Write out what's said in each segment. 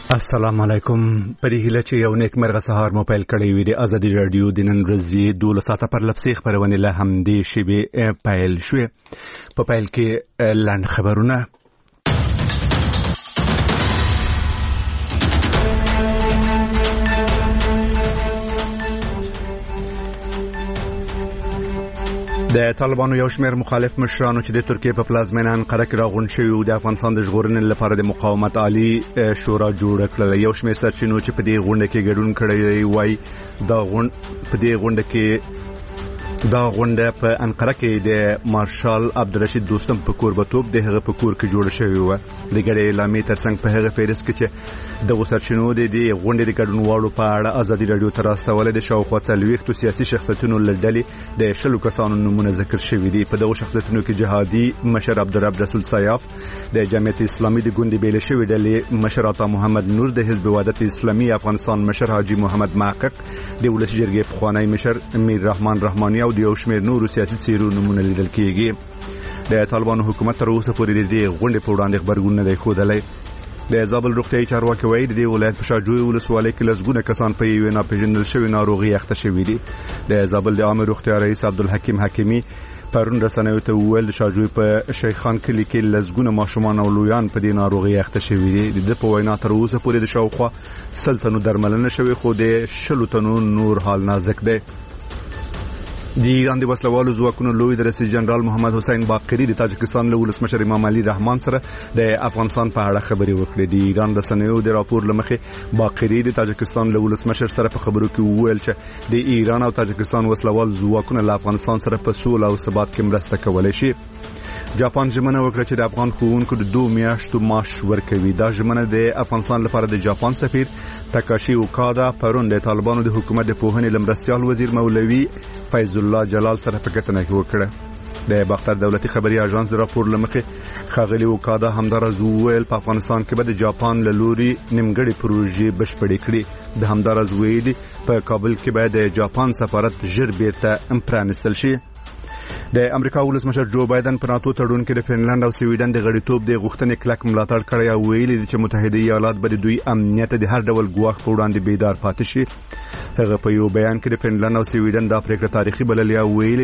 السلام علیکم. په دې هیله چې یو نیک مرغه سهار مو پیل کړی وي. د ازادي رادیو د نن ورځې 12 ساعته پر لپسې خبرونه له همدې شیبې پیل شوې. په پیل کې لاند خبرونه. د طالبانو یو شمېر مخالف مشرانو چې د ترکیه په پلازمینه انقره کې راغونډ شوي او د افغانستان د ژغورنې لپاره د مقاومت عالی شورا جوړه کړه. یو شمېر سرچینو چې په دې غونډه کې ګډون کړی وای دا غونډه په انقره کې د مارشال عبدالرشید دوستم په کوربتوب د هغه په کور کې جوړه شوې و. د ګډې اعلامیې ترڅنګ په هغه فهرست کې چې د سرچینو د غونډې د ګډونوالو په اړه ازادي رادیو ته راستول د شاوخوا 40 سیاسي شخصیتونو لړلې د 10 کسانو نمونه ذکر شوي دي. په دغه شخصیتونو کې جهادي مشر عبدالرب رسول سیاف د جمعیت اسلامي د ګوند بیل شوی ډلې مشر عطا محمد نور د حزب وحدت اسلامي افغانستان مشر حاجی محمد محقق د ولس جرګې پخوانی مشر امیر رحمان رحماني او د یو شمېر نورو سیاسي څیرو نمونه لیدل کېږي. د طالبانو حکومت تر اوسه پورې د غونډې په وړاندې خبرګون نه دی ښودلی. د زابل روغتیايي چارواکي وایي د ولایت په شاجوی ولسوالۍ کې لسګونه کسان په یوې ناپېژندل شوې ناروغي اخته شوي دي. د زابل د عامه روغتیا رئیس عبدالحکیم حکیمي پرون رسنیو ته وویل د شاجوی په شیخان کلي کې لسګونه ماشومان او لویان په دې ناروغي اخته شوي دي. د په وینا تر اوسه پورې د شاوخوا 100 تنو درملنه شوې خو د 10 تنو نور حال نازک دی. د ایران د وسلوالو ځواکونو لوی رئیس جنرال محمد حسین باقری د تاجکستان له ولسمشر امام علي رحمان سره د افغانستان په اړه خبرې وکړې. د ایران رسنیو د راپور لمخې باقری د تاجکستان له ولسمشر سره په خبرو کې وویل چې د ایران او تاجکستان وسلوال ځواکونه له افغانستان سره په سوله او ثبات کې مرسته کولای شي. جاپان ژمنه وکړه چې د افغان ښوونکو د 2 میاشتو معاش ورکوي. دا ژمنه د افغانستان لپاره د جاپان سفیر تاکاشي اوکادا پرون د طالبانو د حکومت د پوهنې لمرستیال وزیر مولوي فیض الله جلال سره په کتنه کې وکړه. د باختر دولتي خبري اژانس د راپور لمخې خاغلی اوکادا همدارز ویل په افغانستان کې به د جاپان له لوري نیمګړې پروژې بشپړې کړي. د همدارز ویلي په کابل کې به د جاپان سفارت ژر بیرته پرانیستل شي. د امریکا ولسمشر جو بایدن په ناتو تړون کې د فنلند او سویډن د غړیتوب د غوښتنې کلک ملاتړ کړی او ویلي چې متحده ایالات به د دوی امنیت د هر ډول ګواښ په وړاندې بیدار پاتې شي. هغه په یو بیان کې د فنلند او سویډن د پریکړه تاریخي بللې او ویلي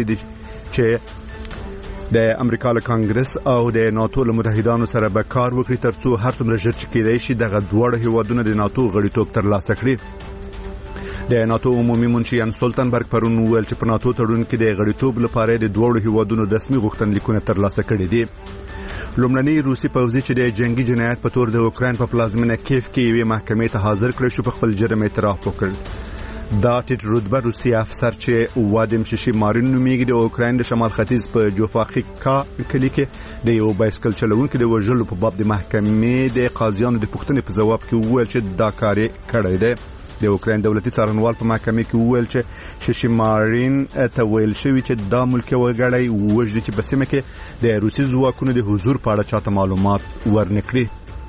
چې د امریکا له کانګرس او د ناتو له متحدانو سره به کار وکړي ترڅو هر څومره ژر چې کېدای شي دغه دواړه هیوادونه د ناتو غړیتوب ترلاسه کړي. د ناتو عمومي منشي ان سولتنبرګ پرون ویل چې په ناتو تړون کې د غړیتوب لپاره د دوه هیوادونو رسمي غوښتنلیکونه ترلاسه کړي دي. لومړنی روسي پوځي چې د جنگي جنایت په تور د اوکراین په پلازمینه کیف کې یوې محکمې ته حاضر کړی شو په خپل جرم اعتراف وکړ. دا ټیټ رتبه روسي افسر چې وادیم شیشیمارین نومیږي د اوکراین د شمال ختیځ په جوفاخیکا کلی کې د یو بایسکل چلونکي د وژلو په باب د محکمې د قاضیانو د پوښتنې په ځواب کې وویل چې دا کار کړی دی. د اوکراین دولتي څارنوال په محکمې کې وویل چې شیشیمارین ته ویل شوی چې دا ملکي وګړی وژني چې په سیمه کې د روسي ځواکونو د حضور په اړه چاته معلومات ورنکړي.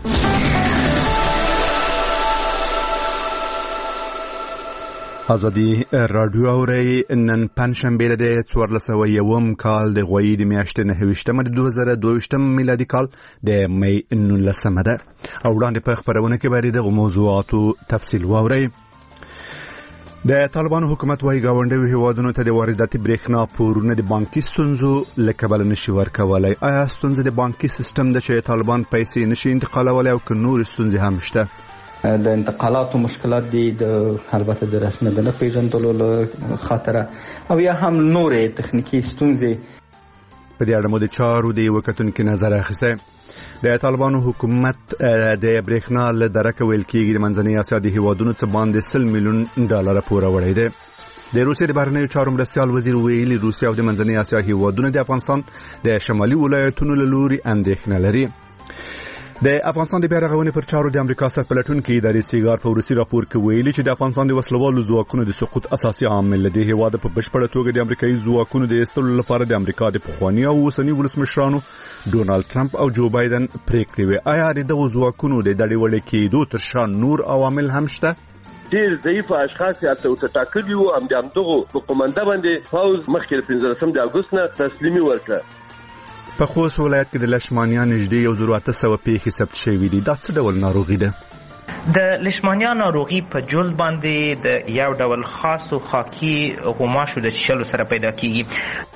ازادي رادیو اوري نن پنځشنبه د 1401 کال د غوي د میاشتې 29 د 2022 میلادي کال د می 19 ده. او وړاندې په خبرونه کې باندې د موضوعاتو تفصیل واوري. د طالبانو حکومت وايي گاونډي هیوادونو ته د وارداتي برېښنا پورونه د بانکي ستونزو لکبل نشي ورکولای. آیا ستونزې د بانکي سیستم د چې طالبان پیسې نشي انتقالولای او که نور ستونزې هم شته؟ د انتقالاتو مشکلات دي د البته د رسمي د نه پیژندلو له خاطره او یا هم نورې تخنیکی ستونزې. په دې اړه مو د چارو د وکتونکو نظر اخیسته. د طالبانو حکومت د برېښنا له درکه ویل کېږي د منځنۍ اسیا د هیوادونو څخه باندې $100 میلیون پورې وړي دي. د روسیې د بهرنیو چارو مرستیال وزیر ویلي روسیا او د منځنۍ اسیا هیوادونو د افغانستان د شمالي ولایتونو له لوري اندېښنه لري. د افغانستان د بیارغونې پر چارو د امریکا سرپلټونکي ادارې سیګار په روسي راپور کې ویلي چې د افغانستان د وسلوالو ځواکونو د سقوط اساسي عامل دی هیواد په بشپړه توګه د امریکایي ځواکونو د ایستلو لپاره د امریکا د پخوانی او اوسنی ولسمشرانو ډونالد ټرمپ او جو بایدن پریکړې وي. آیا د دغو ځواکونو د دړې کېدو تر شا نور عوامل هم شته؟ ډیر ضعیف اشخاص یې ټاکلي وو هم دغه حکومت باندې فوز مخکې 15 اگست نه تسلیمي ورکړه. په خوست ولایت کې د لشمانیان نږدې 1800 پیښې ثبت شوې دي. دا څه ډول ناروغي ده؟ د لیشمانیا ناروغي په جلد باندې د یو ډول خاصو خاکي غوماشو د چیښلو سره پیدا کیږي.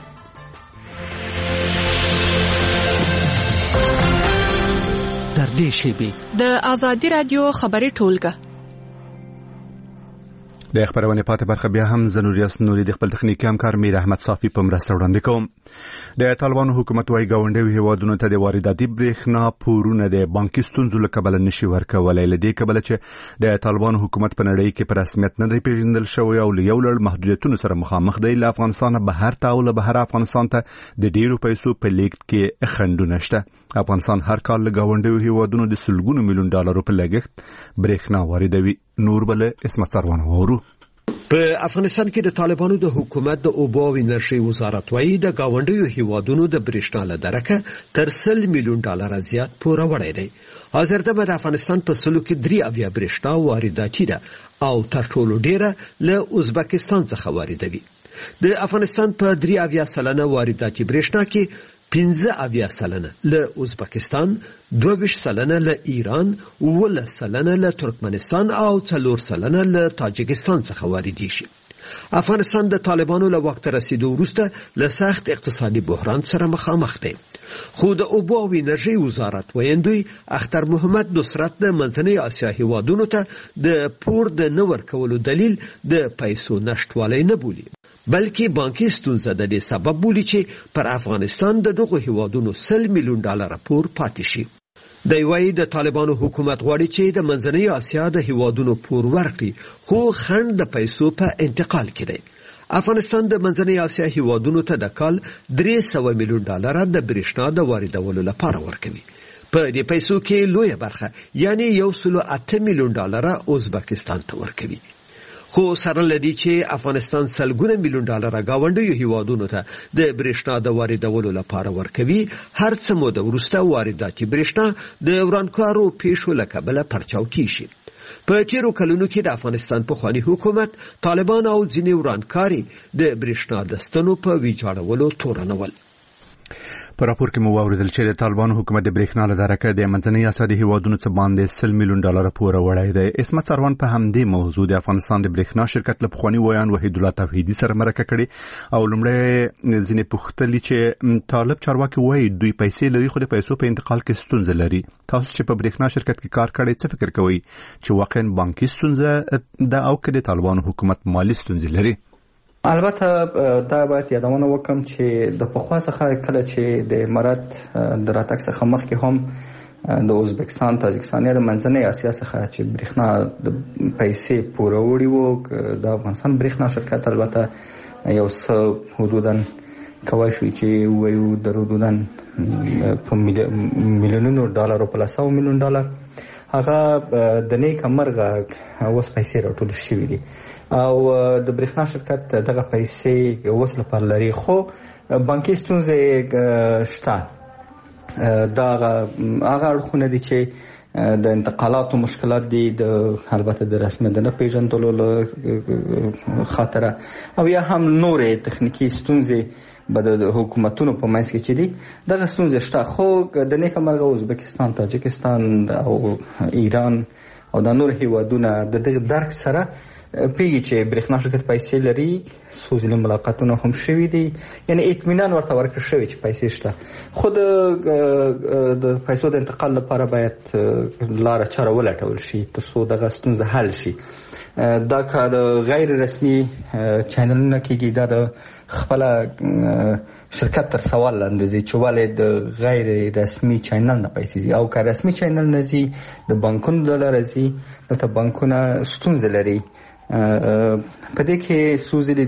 در دې شیبې د آزادي رادیو خبري ټولګه د خبرونه پاتې برخه بیا هم زنوریاس نوري د خپل تخنیکی همکار میر احمد صافي په مرسته وړاندې کوم. د طالبانو حکومت وايي ګاونډي هیوادونو ته د وارداتي برېښنا پورونه د بانکي ستونزو له کبله نشي ورکولای، لدې کبله چې د طالبانو حکومت په نړۍ کې په رسمیت نه دی پیژندل شوی او له یو لړ محدودیتونو سره مخامخ دی. له افغانستان بهر ته او له بهر افغانستان ته د ډیرو پیسو په لیږد کې خنډونه شته. افغانستان هر کال له ګاونډي هیوادونو د سلګونو میلیون ډالرو په لګښت برېښنا واردوي. نور بل اسمت سروان وورو. په افغانستان کې د طالبانو د حکومت د اوبو او انرژي وزارت وايي د گاونډیو هیوادونو د برېښنا له درکه تر 100 میلیون ډالر زیات پوره وړي دی. حاضر د افغانستان په سلو کې 3 برېښنا وارداتي ده او تر ټولو ډیره له ازبکستان څخه واردوي. د افغانستان په 3% وارداتي برېښنا کې 15% له ازبکستان، 22% له ایران، 11% له ترکمنستان او 4% له تاجکستان څخه واردېږي. افغانستان د طالبانو له وخت رسیدو وروسته له سخت اقتصادي بحران سره مخامخ دی. خو د اوبو او انرژي وزارت ویاندوی اختر محمد نصرت د منځنۍ اسیا هیوادونو ته د پور د نه ورکولو دلیل د پیسو نشټوالی نه بولي، بلکې بانکي ستونزه د دې سبب بولي چې پر افغانستان د دغه هیوادونو 100 میلیون ډالر پور پاتې شي. د وایي د طالبانو حکومت غواړي چې د منځنۍ اسیا د هیوادونو پور ورکړي، خو خنډ د پیسو په انتقال کې دی. افغانستان د منځنۍ اسیا هیوادونو ته د کال 300 میلیون ډالر د برېښنا د واردولو لپاره ورکوي. په دې پیسو کې لویه برخه یعنی 108 میلیون ډالر ازبکستان ته ورکوي. خو سره لدی چې افغانستان سلګونه میلیون ډالر گاونډیو هیوادونو ته د برېښنا د واردولو لپاره ورکوي، هر څه مو د وروسته وارداتي برېښنا د ورانکارو پیښو له کبله پرچاو کیږي. په تیرو کلونو کې د افغانستان پخوانی حکومت طالبان او ځینې ورانکاري د برېښنا د ستنو په ویجاړولو تورنول. په راپور کې مو واوریدل چې د طالبانو حکومت د برېښنا له درکه د منځنۍ اسیا د هیوادونو څخه باندې 100 میلیون ډالر پور وړی دی. اسمت سروان په همدې موضوع د افغانستان د برېښنا شرکت له پخوانی ویان وحید الله توحیدی سره مرکه کړې او لومړی ځینې پوښتلي چې طالب چارواکي وایي دوی پیسې لري خو د پیسو په انتقال کې ستونزه لري. تاسو چې په برېښنا شرکت کې کار کړی څه فکر کوئ چې واقعا بانکي ستونزه ده او که د طالبانو حکومت مالی ستونزې لري؟ البته دا باید یادونه وکم چې د پخوا څخه کله چې د امارات د راتګ څخه مخکې هم د ازبکستان، تاجکستان یا د منځنۍ اسیا څخه چې برېښنا د پیسې پوره وړي وو، د افغانستان برېښنا شرکت البته یو څه حدوداً کوای شو چې وایو د حدوداً په میلیونونو ډالرو په 100 میلیون ډالر هغه د نیک مرغه اوس پیسې راټول شوي دي او د برېښنا شرکت دغه پیسې اوس لپاره لري، خو بانکي ستونزې شته. دا هغه اړخونه دي چې د انتقالاتو مشکلات دي، البته د رسمیت نه پیژندلو له خاطره او یا هم نورې تخنیکی ستونزې به د حکومتونو په منځ کې چې دي دغه ستونزې شته. خو د نیکه مرغه ازبکستان، تاجکستان او ایران او د نور هیوادونه د دغه درک سره پیږي چې برېښنا شرکت پیسې لري، څو ځله ملاقاتونه هم شوي دي، یعنی اطمینان ورته ورکړل شوی چې پیسې شته. خو د پیسو د انتقال لپاره باید لاره چاره ولټول شي تر څو دغه ستونزه حل شي. دا که د غیر رسمي چینلونه کېږي، دا د خپل شرکت تر سوال لاندې ځي چې ولې د غیر رسمي چینل نه پیسې ځي، او که رسمي چینل نه ځي د بانکونو د لارې ځي، دلته بانکونه ستونزه لري. په دې کې څو ځلې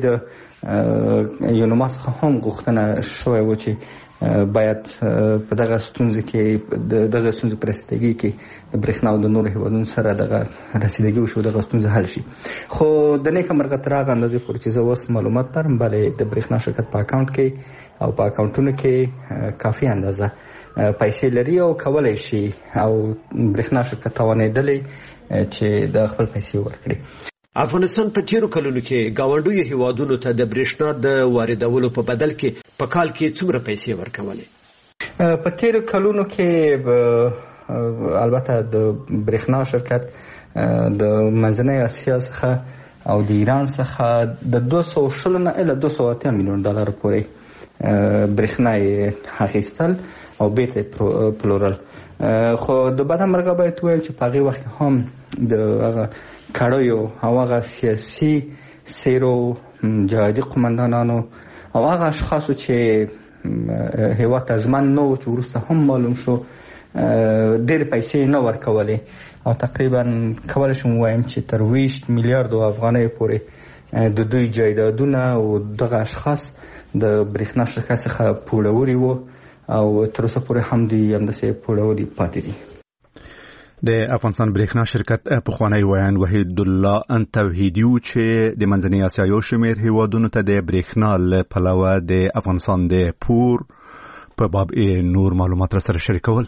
د یونما څخه هم غوښتنه شوې وه چې باید په دغه ستونزه کې دغه ستونزه په رسیدګۍ کې د برېښنا او د نورو هیوادونو سره دغه رسیدګي وشو، دغه ستونزه حل شي. خو د نیکه مرغه تر هغه اندازې پورې چې زه اوس معلومات لرم، بلې د برېښنا شرکت په اکاونټ کې او په اکاونټونو کې کافي اندازه پیسې لري او کولی شي او برېښنا شرکت توانېدلی چې د خپل پیسې ورکړي. افغانستان په تیرو کلونو کې گاونډیو هیوادونو ته د برېښنا د واردولو په بدل کې په کال کې څومره پیسې ورکولې؟ په تیرو کلونو کې البته د برېښنا شرکت د منځنۍ اسیا څخه او د ایران څخه د 220 نه الی 280 میلیون ډالر پورې برېښنا یې اخیستل او بیرته پلورل. خو د بده مرغه باید وویل چې په هغې وخت کې هم د هغه کړیو او هغه سیاسي څیرو جهادي قمندانانو او هغه اشخاصو چې هیواد ته ژمن نه وو چې وروسته هم معلوم شو ډېرې پیسې نه ورکولې او تقریبا کولی شم ووایم چې تر 20 میلیاردو افغانیو پورې د دوی جایدادونه او دغه اشخاص د برېښنا شرکت څخه پوړوري وو او تر اوسه پورې هم دوی همداسې پوړوري پاتې دي. د افغانستان برېښنا شرکت پخوانی ویان وحید الله توحیدي و چې د منځنۍ اسیا یو شمېر هیوادونو ته د برېښنا له پلوه د افغانستان د پور په باب نور معلومات سره شریکول.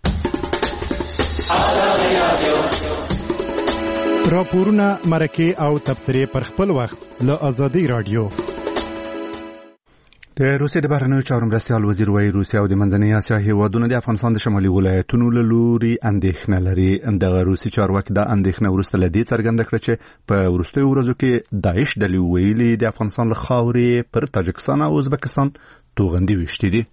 راپورونه، مرکې او تبصرې پر خپل وخت له آزادۍ رادیو. د روسیې د بهرنیو چارو مرستیال وزیر وايي روسیه او د منځنۍ اسیا هیوادونو د افغانستان د شمالي ولایتونو له لوري اندېښنه لري. دغه روسي چارواکي دا اندېښنه وروسته له دې څرګنده کړه چې په وروستیو ورځو کې داعش ډلې ویلي د افغانستان له خاورې پر تاجکستان او ازبکستان توغندي ویشتي دي.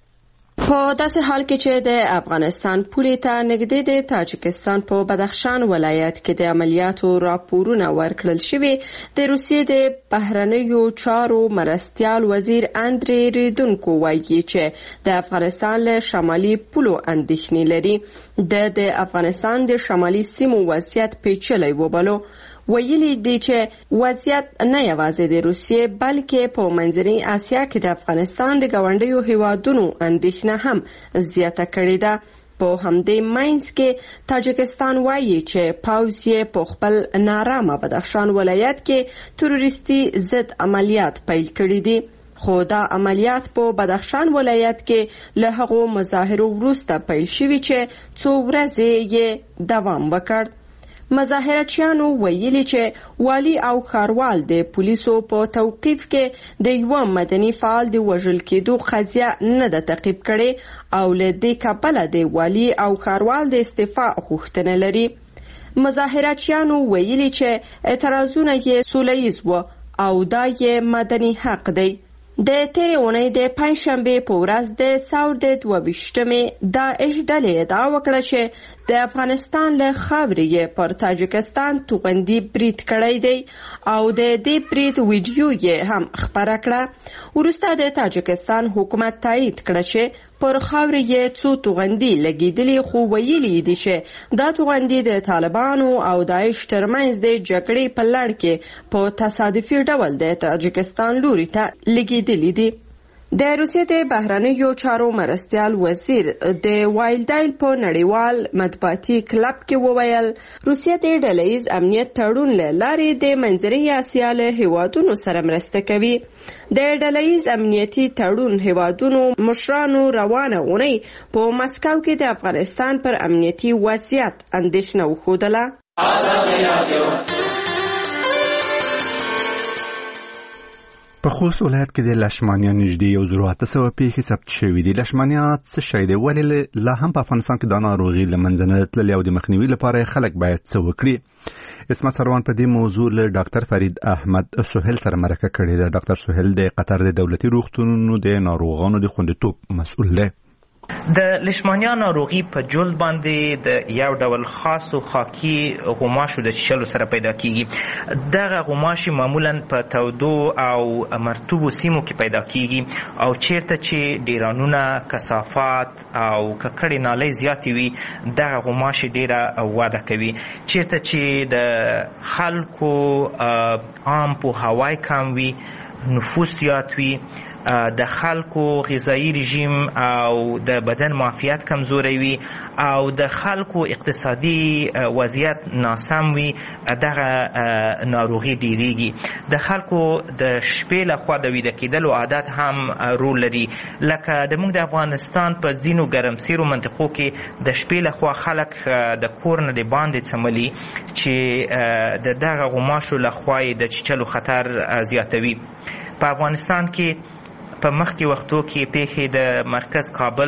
په داسې حال کې چې د افغانستان پولې ته نږدې د تاجکستان په بدخشان ولایت کې د عملیاتو راپورونه ورکړل شوي، د روسیې د بهرنیو چارو مرستیال وزیر اندری ریدونکو وایي چې د افغانستان له شمالي پولو اندېښنې لري. د افغانستان د شمالي سیمو وضعیت پیچلی وبلو. ویلي دی چې وضعیت نه یوازې د روسیې بلکې په منځنۍ اسیا کې د افغانستان د ګاونډیو هیوادونو اندېښنه هم زیاته کړې ده. په همدې منځ کې تاجکستان وایي چې پوځ یې په خپل نارامه بدخشان ولایت کې تروریستي ضد عملیات پیل کړي دي. خو دا عملیات په بدخشان ولایت کې له هغو مظاهرو وروسته پیل شوي چې څو ورځې یې دوام وکړ. مظاهرچیانو ویلي چې والی او ښاروال د پولیسو په توقیف کې د یو مدني فعال د وژل کېدو قضیه نه ده تعقیب کړې او له دې کبله د والی او ښاروال د استعفا غوښتنه لري. مظاهرچیانو ویلي چې اعتراضونه یې سوله ییز و او دا یې مدني حق دی. د تیرې اونۍ د پنجشنبې په ورځ د ساور د 22مې داعش ډلې ادعا وکړه چې د افغانستان له خاورې یې پر تاجکستان توغندي برید کړی دی او د دې برید ویډیو یې هم خپره کړه. وروسته د تاجکستان حکومت تایید کړه چې پر خاورې یې څو توغندي لګېدلي، خو ویلي دي چې دا توغندي د طالبانو او داعش ترمنځ د جګړې په لړ کې په تصادفي ډول د تاجکستان لوري ته لګېدلي دي. د روسیې د بهرنیو چارو مرستیال وزیر د وایلډایل په نړیوال مطبوعاتي کلب کې وویل روسیه د ډلهییز امنیت تړون له لارې د منځنۍ اسیا له هیوادونو سره مرسته کوي. د ډلهییز امنیتي تړون هیوادونو مشرانو روانه اونۍ په مسکو کې د افغانستان پر امنیتي وضعیت اندېښنه وښودله. په خوست ولایت کې د لشمانیا نږدې 1800 پیښې ثبت شوې دي. لشمانیا څه شی دی؟ ولې لا هم په افغانستان کې دا ناروغي له منځه نه تللې او د مخنیوي لپاره خلک باید څه وکړي؟ اسمت سروان په دې موضوع له ډاکټر فرید احمد سهیل سره مرکه کړې ده. ډاکټر سهیل د قطر د دولتي روغتونونو د ناروغانو د خوندیتوب مسؤل دی. د لیشمانیا ناروغي په جلد باندې د یو ډول خاصو خاکي غوماشو د چیچلو سره پیدا کیږي. دغه غوماشي معمولا په تودو او مرطوبو سیمو کې پیدا کیږي او چیرته چې ډیرانونه، کثافات او ککړې نالۍ زیاتې وي دغه غوماشي ډیره وده کوي. چیرته چې د خلکو عام پوهاوی کم وي، نفوس زیات وي، د خلکو غذایی رژیم او د بدن معافیت کمزوری وي او د خلکو اقتصادي وضعیت ناسم وي، دغه ناروغي ډیریږي. د خلکو د شپې لخوا د ویده کېدلو عادت هم رول لري. لکه د موږ د افغانستان په ځینو ګرمسیرو منطقو کې د شپې لخوا خلک د کور نه د باندې څملي چې د دغه غوماشو لخوا د چیچلو خطر زیاتوي. په افغانستان کې په مخکې وختو کې پیښې د مرکز کابل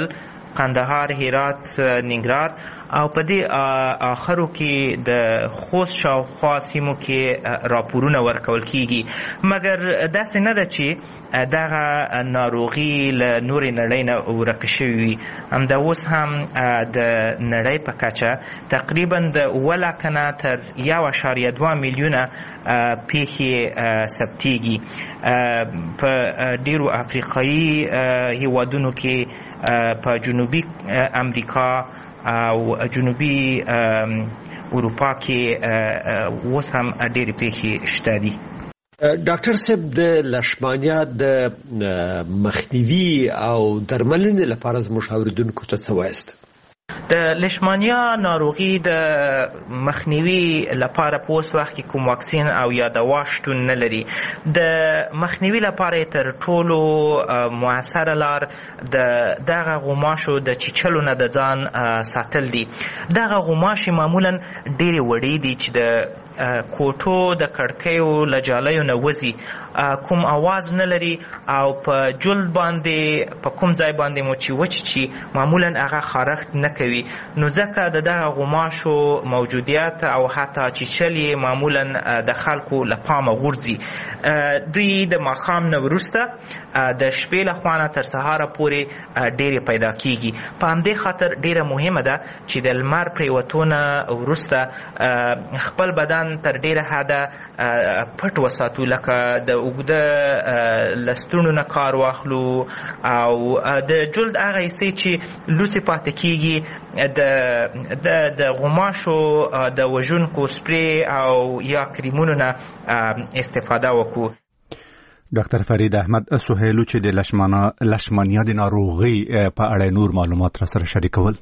قندهار، هرات، ننګرهار او په دې آخرو کې د خوست شاوخوا سیمو کې راپورونه ورکول کیږي. مګر داسې نه ده چې دغه ناروغي له نورې نړۍ نه ورکه شوې وي. همدا اوس هم د نړۍ په کچه تقریبا د 7 نه تر 1.2 میلیونه پیښې ثبتېږي. په ډیرو افریقایي هیوادونو کې، په جنوبي امریکا او جنوبي اروپا کې اوس هم ډېرې پیښې شته دي. ډاکټر صاحب، د لشمانیا د مخنیوي او درملنې لپاره زموږ اوریدونکو ته څه وایست؟ د لیشمانیا ناروغي د مخنیوي لپاره په اوس وخت کې کوم واکسین او یا دوا شتون نه لري. د مخنیوي لپاره تر ټولو مؤثره لار د دغه غوماشو د چیچلو نه د ځان ساتل دي. دغه غوماشې معمولا ډېرې وړې دي چې د کوټو د کړکیو له جالیو نه وځي، کوم आवाज نه لري او په جلد باندې په کوم ځای باندې مو چې وچی معمولا هغه خارښت نه کوي. نو ځکه د دغه غوماشو موجودیت او حتی چیچل یې معمولا د خلکو له پامه غورځي. دوی د ماښام نه وروسته د شپې له خوا نه تر سهاره پورې ډېرې پیدا کیږي. په همدې خاطر ډېره مهمه ده چې د لمر پرېوتو نه وروسته خپل بدن تر ډېره حده پټ وساتو، لکه د اوږده لستونو نه کار واخلو او د جلد هغه حصې چې لوڅې پاتې کیږي د غوماشو د وژونکو سپری او یا کریمونو نه استفاده وکړو. ډاکټر فرید احمد سهیلو چې د لشمانیا د ناروغۍ په اړه نور معلومات را سره شریکول.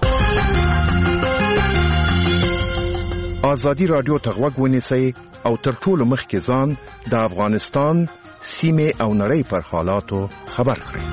آزادی رادیو ته غوږ ونیسئ او تر ټولو مخکې ځان د افغانستان سیمې او نړۍ پر حالاتو خبر کړئ.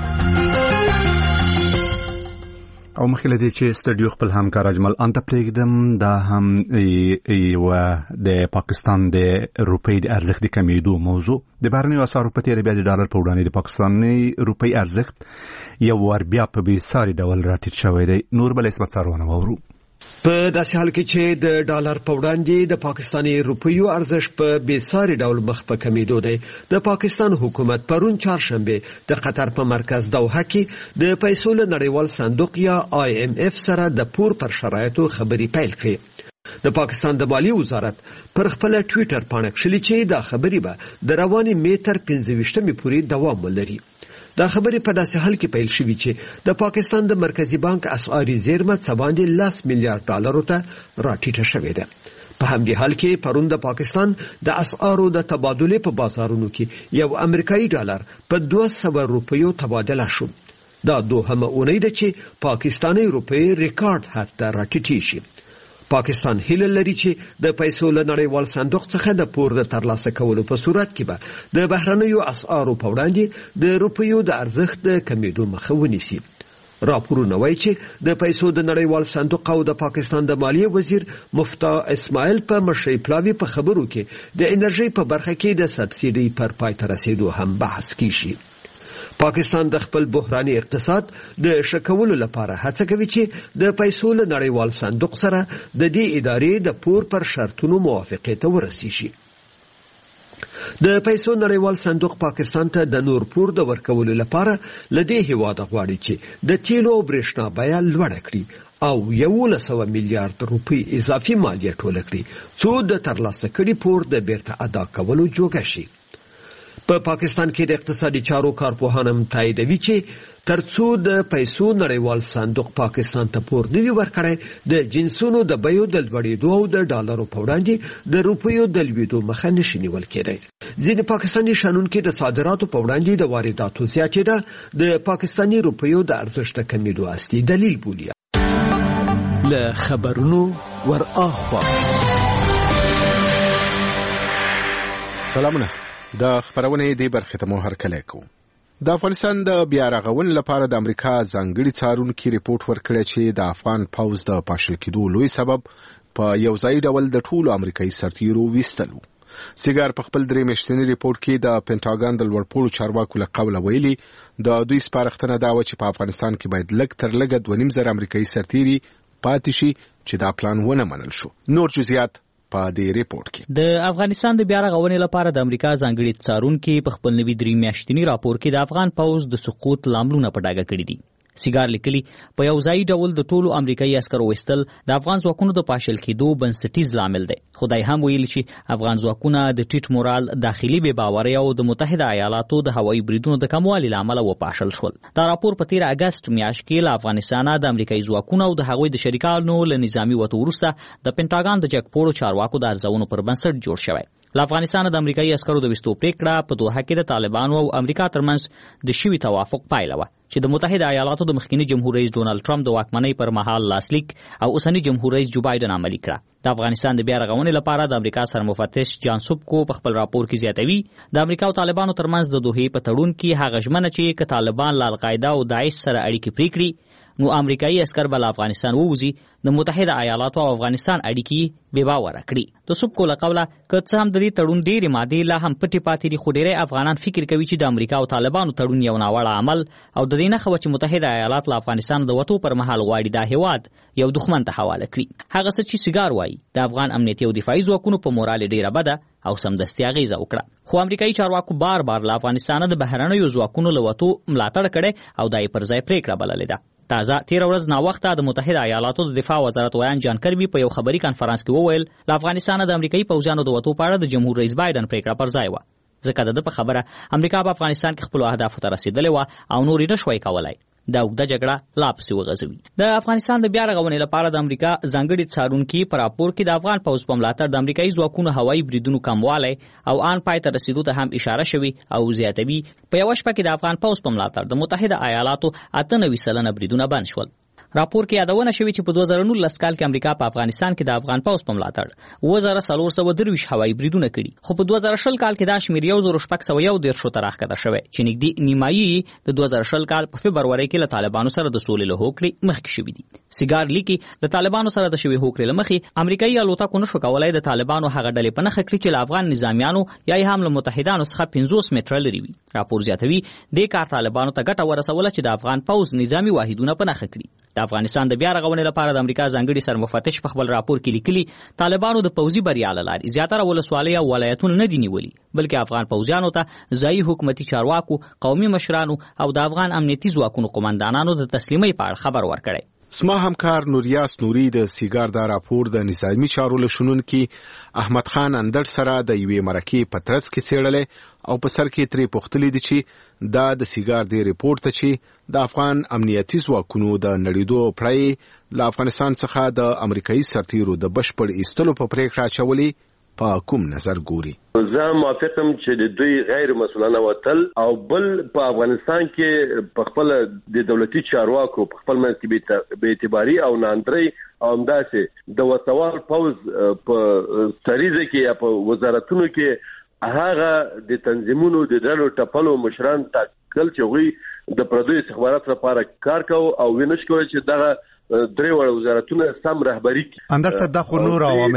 او مخکې له دې چې سټډیو خپل همکار اجمل انت پرېږدم، دا هم یوه د پاکستان د روپۍ د ارزښت د کمیدو موضوع. د بهرنیو اسعارو په تېره بیا د ډالر په وړاندې د پاکستاني روپۍ ارزښت یو وار بیا په بېساري ډول راټیټ شوی دی. نور بل اسمت څارونه واورو. په داسې حال کې چې د ډالر په وړاندې د پاکستاني روپیو ارزښت په بېساري ډول مخ په کمیدو دی. د پاکستان حکومت پرون چهارشنبه د قطر په مرکز دوحه کې د پیسو له نړیوال صندوق یا IMF سره د پور پر شرایطو خبرې پیل کړې. د پاکستان د مالیې وزارت پر خپل ټویټر پاڼه کښلي چې دا خبرې به د روانې مې تر 25مې پورې دوام ولري. دا خبرې په داسې حال کې پیل شوې چې د پاکستان د مرکزی بانک اسعاري زیرمه څه باندې 10 میلیارډ ډالرو ته راټیټه شوې ده. په همدې حال کې پرون د پاکستان د اسعارو د تبادلې په بازارونو کې یو امریکایي ډالر په 200 روپیو تبادله شو. دا دوهمه اونۍ ده چې پاکستاني روپۍ ریکارډ حد ته راټیټې شي. پاکستان هیله لري چې د پیسو له نړیوال صندوق څخه د پور د ترلاسه کولو په صورت کې به د بهرنیو اسعارو په وړاندې د روپیو د ارزښت د کمیدو مخه ونیسي. راپورونه وایي چې د پیسو د نړیوال صندوق او د پاکستان د مالیې وزیر مفتاح اسماعیل په مشرۍ پلاوي په خبرو کې د انرژي په برخه کې د سبسیډي پر پای ته رسیدو هم بحث کیږي. پاکستان د خپل بحراني اقتصاد د شکولو لپاره هڅه کوي چې د پیسو له نړیوال صندوق سره د دې ادارې د پور پر شرطونو موافقه ته ورسیږي. د پیسو نړیوال صندوق پاکستان ته د نور پور د ورکولو لپاره لدې هیواده غواړي چې د تیلو او برېښنا بیه لوړه کړي او 1100 میلیارډ روپۍ اضافي مالیه ټوله کړي څو د ترلاسه کړي پور د بیرته ادا کولو جوګه شي. په پاکستان کې د اقتصادي چارو کارپوهان هم تاییدوي چې ترڅو د پیسو نړیوال صندوق پاکستان ته پور نه وي ورکړی د جنسونو د بیو د لوړېدو او د ډالرو په وړاندې د روپیو د لوېدو مخه نشي نیول کېدی. ځینې پاکستاني شنونکي د صادراتو په وړاندې د وارداتو زیاتېدا د پاکستاني روپیو د ارزښت کمیدو اصلي دلیل بولي. له خبرونو ور اخوا سلامونه. د خبرونه دی برخه ته مو هرکلی کوم. د افغانستان د بیا رغونې لپاره د امریکا ځانګړي څارونکي ریپورت ورکړی چې د افغان پوځ د پاشل کېدو لوی سبب په یو ځای ډول د ټولو امریکایي سرتیرو ویستلو. سیګار په خپل درې میاشتنی ریپورت کې د پینټاګن د لوړپوړو چارواکو له قوله ویلي د دوی سپارښتنه دا و چې په افغانستان کې باید لږ تر لږه 2.5 زره امریکایي سرتیري پاتې شي چې دا پلان ونه منل شو. نور جزئیات په دې ریپورت کې. د افغانستان د بیا رغونې لپاره د امریکا ځانګړي څارونکي په خپل نوي 3 میاشتنی راپور کې د افغان پوځ د سقوط لاملونه په ډاګه کړي دي. سیګار لیکلي په یو ځای ډول د ټولو امریکایي عسکرو وستل د افغان ځواکونو د پاشل کېدو بنسټیز لامل دی. خدای هم ویلي چې افغان ځواکونه د ټیټ مورال، داخلي بې باورۍ او د متحده ایالاتو د هوایي بریدونو د کموالي لامل وپاشل شول. دا راپور په 13 اگست میاشت کې له افغانستانه د امریکایي ځواکونو او د هغوی د شریکانو له نظامی وته وروسته د پینټاګن د جګپوړو چارواکو د ارزونو پر بنسټ جوړ شوی. له افغانستانه د امریکایي عسکرو د وستو پریکړه په دوحه کې د طالبانو او امریکا ترمنځ د شوي توافق پایله وه چې د متحده ایالاتو د مخکنی جمهور رئیس ډونالد ټرمپ د واکمنۍ پر مهال لاسلیک او اوسنی جمهور رئیس جو بایدن عملي کړه. د افغانستان د بیا رغونې لپاره د امریکا سرمفتش جان سوبکو په خپل راپور کې زیاتوي د امریکا او طالبانو ترمنځ د دوحې په تړون کې هغه ژمنه چې که طالبان له القاعده او داعش سره اړیکې پرې کړي نو امریکایي عسکر به له افغانستان ووځي، د متحده ایالاتو او افغانستان اړیکې بې باوره کړي. د سوبکو له قوله که څه هم د دې تړون ډېرې مادې لا هم پټې پاتې دي، خو ډېری افغانان فکر کوي چې د امریکا او طالبانو تړون یو ناوړه عمل او د دې نښه وه چې متحده ایالات له افغانستان د وتو پر مهال غواړي دا هېواد یو دښمن ته حواله کړي. هغه څه چې سیګار وایي د افغان امنیتي او دفاعي ځواکونو په مورال ډېره بده او سمدستي اغیزه وکړه. خو امریکایي چارواکو بار بار له افغانستانه د بهرنیو ځواکونو له وتو ملاتړ کړی او دا یې پر ځای پریکړه بللې ده. تازه 13 ورځ ناوخته د متحده ایالاتو د دفاع وزارت ویان جان کربي په یو خبري کانفرنس کې وویل له افغانستانه د امریکایي پوځیانو د وتو په اړه د جمهور رئیس بایدن پریکړه پر ځای وه، ځکه د په خبره امریکا په افغانستان کې خپل اهدافو ته رسیدلې وه او نور یې نشوای کولای دا اوږده جګړه لا پسې وغځوي. د افغانستان د بیا رغونې لپاره د امریکا ځانګړي څارونکي په راپور کې د افغان پوځ په ملاتړ د امریکایي ځواکونو هوایي بریدونو کموالی او آن پای ته رسیدو ته هم اشاره شوې او زیاتوي. په یوه شپه کې د افغان پوځ په ملاتړ د متحده ایالاتو 98% بریدونه بند شول. راپور کې یادونه شوې چې په 2019 کال کې امریکا په افغانستان کې د افغان پوځ په ملاتړ 2423 هوایي بریدونه کړي، خو په 2020 کال کې دا شمېر 1611 ته راښکته شوی چې نږدې نیمایي د 2020 کال په فبرورۍ کې له طالبانو سره د سولې له هوکړې مخکې شوي دي. سیګار لیکي د طالبانو سره د شوي هوکړې له مخې امریکایي الوتکو نشو کولای د طالبانو هغه ډلې په نښه کړي چې له افغان نظامیانو یا هم له متحدانو څخه 50 متره لري وي. راپور زیاتوي دې کار طالبانو ته ګټه ورسوله چې د افغان پوځ نظامي واحدونه په نښه کړي. د افغانستان د بیا رغونې لپاره د امریکا ځانګړي سرمفتش په خپل راپور کې لیکلي طالبانو د پوځي بریا له لارې زیاتره ولسوالۍ او ولایتونه نه دي نیولي، بلکې افغان پوځیانو ته ځایي حکومتي چارواکو، قومي مشرانو او د افغان امنیتي ځواکونو قومندانانو د تسلیمۍ په اړه خبر ورکړی. سما همکار نوریاس نوري د سیګار دا راپور د نظامی چارو لشنونکي احمد خان اندر سره د یوې مرکې په ترڅ کې څېړلې او په سر کې ترې پوښتلې دي چې دا د سیګار دی ریپورت ته چې د افغان امنیتي ځواکونو د نړیدو پړی له افغانستان څخه د امریکایي سرتیرو د بشپړ ایستلو په پریکړه اچولې په کوم نظر ګوري؟ زه موافقم چې د دوی غیر مسؤلانه وتل او بل په افغانستان کې په خپل د دولتي چارواکو په خپل منځ کې بې اعتباري او ناندرۍ او همداسې د وسوال پوځ په سریزه کې یا په وزارتونو کې هغه د تنظیمونو د ډلو ټپلو مشران ټاکل چې هغوی د پردیو استخباراتو لپاره کار کوي او وینش کوي چې دغه درې وړ وزارتونه سم رهبري کوي. اندر صاحب دا خو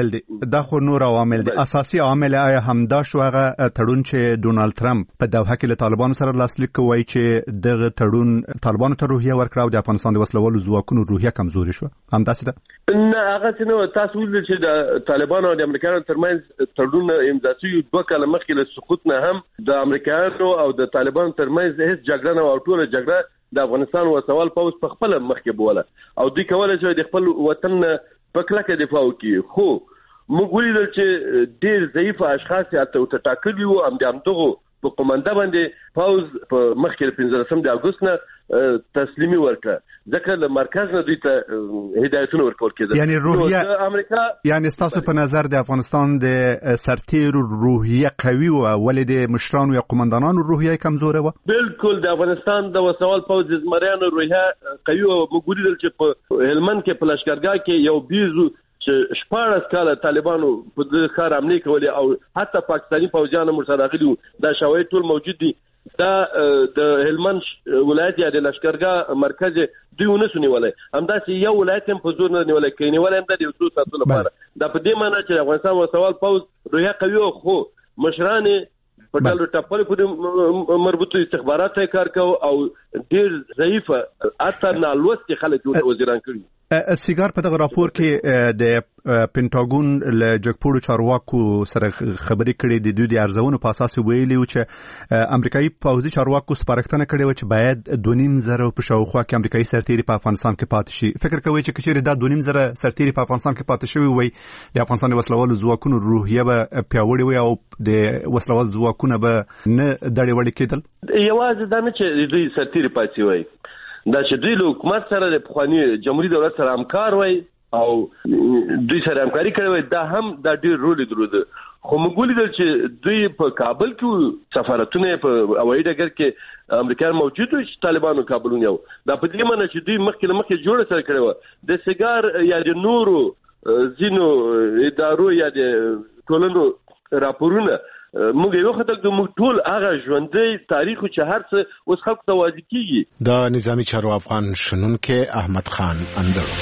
نور عوامل دي اساسي عامل آیا همدا شو هغه تړون چې ډونالد ټرمپ په دوحه کې له طالبانو سره لاسلیک کوي چې دغه تړون طالبانو ته روحیه ورکړه او د افغانستان د وسلوالو ځواکونو روحیه کمزوري شو، همداسې ده؟ نه هغه څه نه. تاسو ویل چې د طالبانو او د امریکایانو ترمنځ تړون امضا شوی 2 کاله مخکې له سقوط نه هم د امریکایانو او د طالبانو ترمنځ هیڅ جګړه نه او ټوله جګړه د افغانستان وسوال پوځ په خپل مخکې بوله او دوی کولای شي د خپل وطن په کلکه دفاع وکړي. خو موږ ولیدل چې ډېر ضعیف اشخاص یې ټاکلي وو همدغه په قومنده باندې پوځ په مخکې 15 د اګوست نه تسلیمي ورکړه ځکه له مرکز نه دوی ته هدایتونه ورکول کېدل. یعنی روحیه امریکا یعنی تاسو په نظر د افغانستان د سرتیرو روحیه قوي و ولې د مشرانو یا قومندانانو روحیه کمزوره و؟ بالکل د افغانستان د وسوال پوځ د زمریانو روحیه قوي و. موږ ولیدل چې په هلمند کې په لشکرګاه کې یو بیزو چې 14 کاله طالبانو په دې ښار حمله کولې او حتی پاکستاني پوځیان هم سره راغلي دا شواهد ټول موجود دي. دا د هلمند ولایت یا د لشکرګاه مرکز دوی ونسو نیولای، همداسې یو ولایت هم په زور نه نیولای، کې نیولای هم د یو څو ساتلو لپاره. دا په دې معنی چې افغانستان وسوال پوځ روحیه قوي خو مشران په ډول ټاپل پورې مربوطه استخبارات کار کوي او ډیر ضعیفه اته نالوست خلک وزیران کړي. سیګار په دغه راپور کې د پینټاګون له جګپوړو چارواکو سره خبرې کړې د دوی د ارزونو په اساس ویلي و چې امریکایي پوځي چارواکو سپارښتنه کړې و چې باید 2.5 په شاوخوا کې امریکایي سرتیري په افغانستان کې پاتې شي. فکر کوي چې کچېرې دا 2.5 سرتیري په افغانستان کې پاتې شوی وي د افغانستان وسلوالو ځواکونو روحیه به پیاوړې وي او د وسلوال ځواکونه به نه دړې وړې کېدل. یوازې دا نه چې دوی سرتیري پاتې وي، دا چې دوی له حکومت سره د پخوانی جمهوریت دولت سره همکار وي او دوی سره همکاري کړې وي، دا هم دا ډیر رول درلود. خو موږ ولیدل چې دوی په کابل کې سفارتونه په هوایي ډګر کې امریکایان موجود وو چې طالبانو کابل ونیو. دا په دې معنی چې دوی مخکې جوړه سره کړې و د سیګار یا د نورو ځینو ادارو یا د ټولنو راپورونه موږ یو خدای د موږ ټول هغه ژوندۍ تاریخ چې هر څه اوس خلکو ته واضح کیږي. د نظامی چارو افغان شنونکو احمد خان اندړو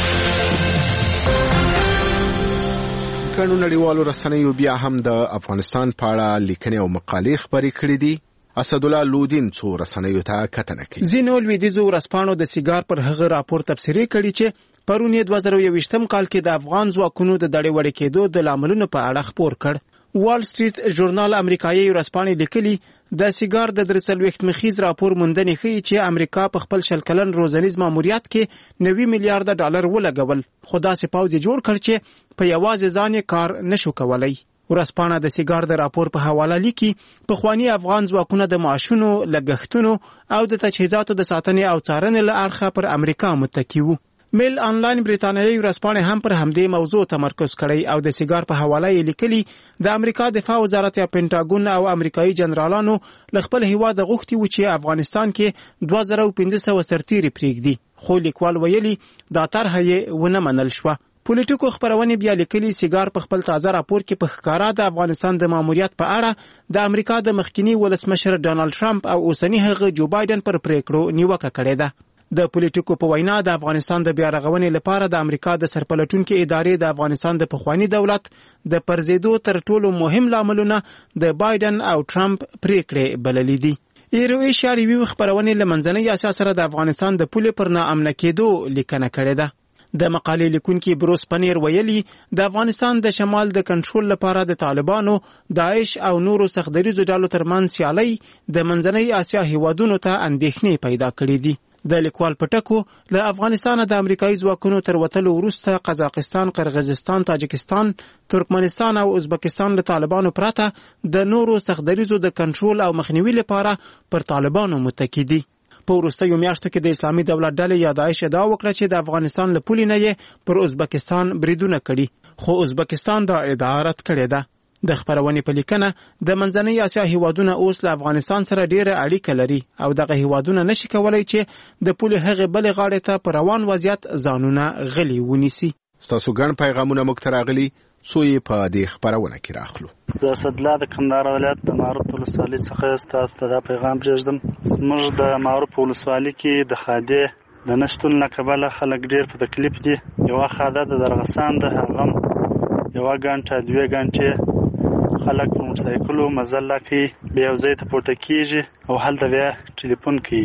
قانون نړیوالو رسنیو بیا هم د افغانستان په اړه لیکنې او مقالې خبرې کړې دي. اسد الله لودین څو رسنیو ته کتنه کوي. ځینو لویدیځو ورځپاڼو د سیګار پر هغه راپور تفسیري کړي چې پرون 2021 کال کې د افغان ځواکونو د دړې وړې کېدو د لاملونو په اړه خبر کړ. وال سټریټ ژورنال امریکایي ورځپاڼې لیکلي د سیګار د 3 مخیز راپور موندنې ښیي چې امریکا په خپل شل کلن روزنیز ماموریت کې 90 میلیارډ ډالر ولګول، خو داسې پوځ جوړ کړ چې په یوازې ځان کار نشو کولای. ورځپاڼه د سیګار د راپور په حواله لیکي پخوانی افغان ځواکونه د معاشونو، لګښتونو او د تجهیزاتو د ساتنې او څارنې له اړخه پر امریکا متکی وو. میل آنلاین بریتانیایی ورځپاڼه هم پر همدې موضوع تمرکز کړی او د سیګار په حواله یې لیکلي د امریکا دفاع وزارت یا پینټاګون او امریکایي جنرالانو له خپل هیواد غوښتي و چې افغانستان کې 2500 سرتیري پرېږدي، خو لیکوال ویلي دا طرحه یې ونه منل شوه. پولیټیکو خبرونه بیا لیکلي سیګار په خپل تازه راپور کې په ښکارا د افغانستان د ماموریت په اړه د امریکا د مخکینی ولسمشر ډانلډ ټرمپ او اوسنی هغه جو بایدن پر پریکړو نیوکه کړې ده. د پولیټیکو په وینا د افغانستان د بیا رغونې لپاره د امریکا د سرپلټونکو ادارې د افغانستان د پخوانی دولت د پرزیدو تر ټولو مهم لاملونه د بایدن او ټرمپ پریکړې بللې دي. ایرو ایشیا ریویو خبرونه لمنځنۍ اسیا سره د افغانستان د پولې پر ناامنه کېدو لیکنه کړې ده. د مقالې لیکونکي بروس پنیر ویلي د افغانستان د شمال د کنټرول لپاره د طالبانو، داعش او نورو سختدریزو ډلو ترمنځ سیالي د منځنۍ اسیا هیوادونو ته اندېښنې پیدا کړې دي. د لیکوال پټکو له افغانستان د امریکایي ځواکونو تر وتلو وروسته قزاقستان، قرغیزستان، تاجکستان، ترکمنستان او ازبکستان له طالبانو پرته د نورو سختدریزو د کنټرول او مخنیوي لپاره پر طالبانو متکی دي. په وروستیو میاشتو کې د اسلامي دولت ډلې یا داعش ادعا وکړه چې د افغانستان له پولې نه یې پر ازبکستان بریدونه کړي، خو ازبکستان دا ادعا رد کړې ده. د خبرونې په لیکنه د منځنۍ اسیا هیوادونه اوس له افغانستان سره ډیره اړیکه لري او دغه هیوادونه نشي کولای چې د پولې هغه بلې غاړې ته په روان وضعیت ځانونه غلي ونیسي. ستاسو ګڼ پیغامونه موږ ته راغلي، څو یې په دې خبرونه کې راخلو. د اسدالله د کندهار ولایت د معروف ولسوالۍ څخه ستاسو ته دا پیغام پرېږدم. زموږ د معروف ولسوالۍ کې د خادې د نشتون له کبله خلک ډیر په تکلیف دي. یوه خاده د درغسان د هغم یوه ګنټه 2 ګنټې خلک په موټرسایکلو مزل کوي، بیا یو ځای ته پورته کېږي او هلته بیا ټلیفون کوي.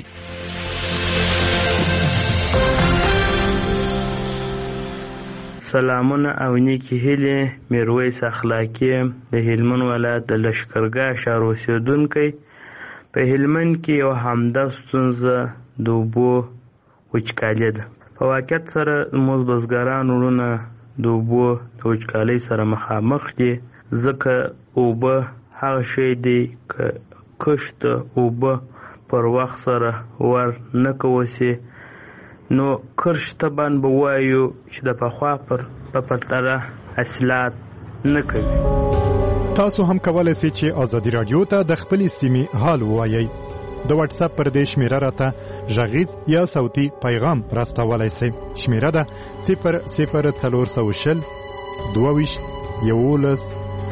سلامونه او نیکی هیلې. میرویس اخلاقی د هلمند ولایت د لشکرګاه ښار اوسېدونکی. په هلمند کې یو همدا ستونزه د اوبو وچکالي ده. په واقعیت سره زموږ بزګران وروڼه د اوبو د وچکالۍ سره مخامخ دي، ځکه اوبه هغه شی دی که کښت اوبه پر وخت سره ور نه کوسي نو کرش طبعا به وایو چې د پخوا په پرتله حاصلات نه کوي. تاسو هم کولای شئ چې ازادي رادیو ته د خپلې سیمې حال ووایئ. د واتس اپ پر دې شمیره راته غږیز یا صوتي پیغام راستولای شئ. شمیره ده 00400 22 11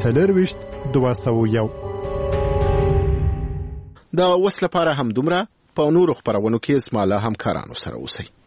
4 د وس لپاره هم دومره. په نورو خبرونو کې اسماله همکارانو سره اوسئ.